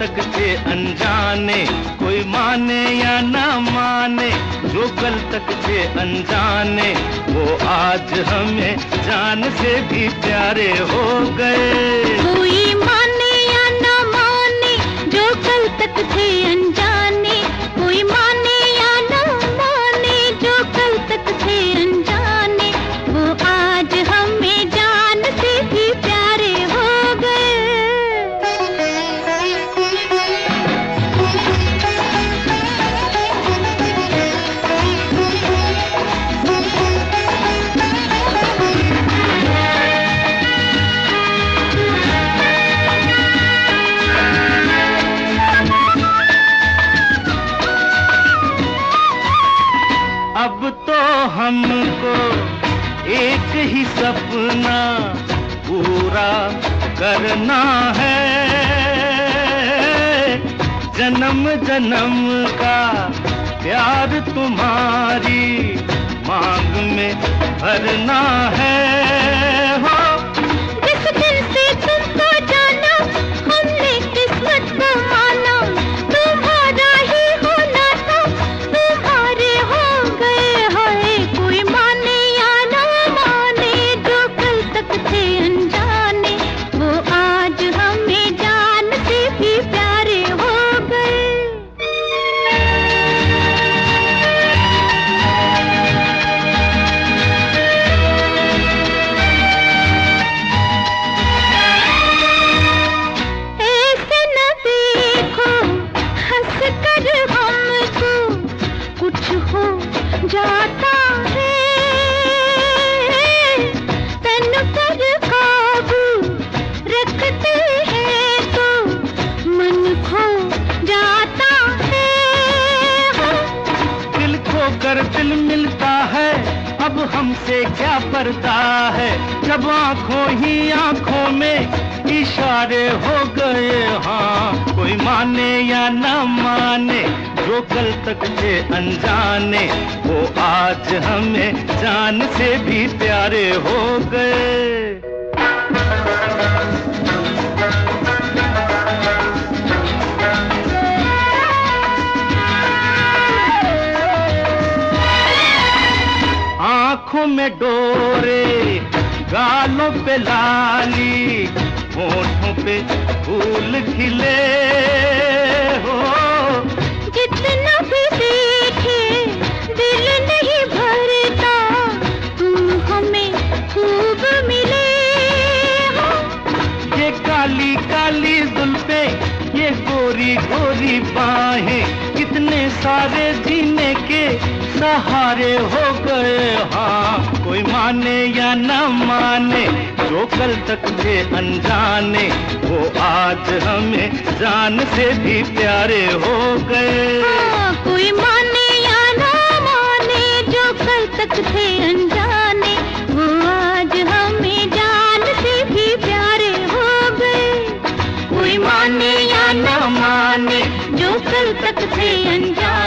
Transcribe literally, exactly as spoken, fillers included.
तक थे अनजाने, कोई माने या ना माने, जो कल तक थे अनजाने, वो आज हमें जान से भी प्यारे हो गए। कोई माने या ना माने, जो कल तक थे अनजाने, कोई माने या ना माने, जो कल तक थे अनजाने, वो आज हमें जान से भी प्यारे हो गए। अब तो हमको एक ही सपना पूरा करना है, जन्म जन्म का प्यार तुम्हारी मांग में भरना है। हो जिस दिन से तुमको जाना, हमने किस्मत को माना, तुम्हारा ही होना था, तुम्हारे हो गए। हाय कोई माने या ना माने, जो कल तक थे अनजाने, वो आज हमें जान से भी प्यारे हो गए। ऐसे न देखो हंस कर हमको, कुछ हो जाता है, तन पर काबू रखते हैं तो मन खो जाता है। दिल खो कर दिल मिलता है, अब हमसे क्या पर्दा है, जब आंखों ही आंखों में इशारे हो गए। हाँ कोई माने या ना माने, जो कल तक थे अनजाने, वो आज हमें जान से भी प्यारे हो गए। आँखों में डोरे, गालों पे लाली, होठों पे फूल खिले। हो जितना भी देखे दिल नहीं भरता, तुम हमें खूब मिले। हो ये काली काली जुल्फे, ये गोरी गोरी बाहें, कितने सारे जीने के सहारे हो गए। हाँ कोई माने या ना माने, जो कल तक थे अनजाने, वो आज हमें जान से भी प्यारे हो गए। हाँ, कोई माने या ना माने, जो कल तक थे अनजाने, वो आज हमें जान से भी प्यारे हो गए। कोई माने या ना माने, जो कल तक थे अनजाने।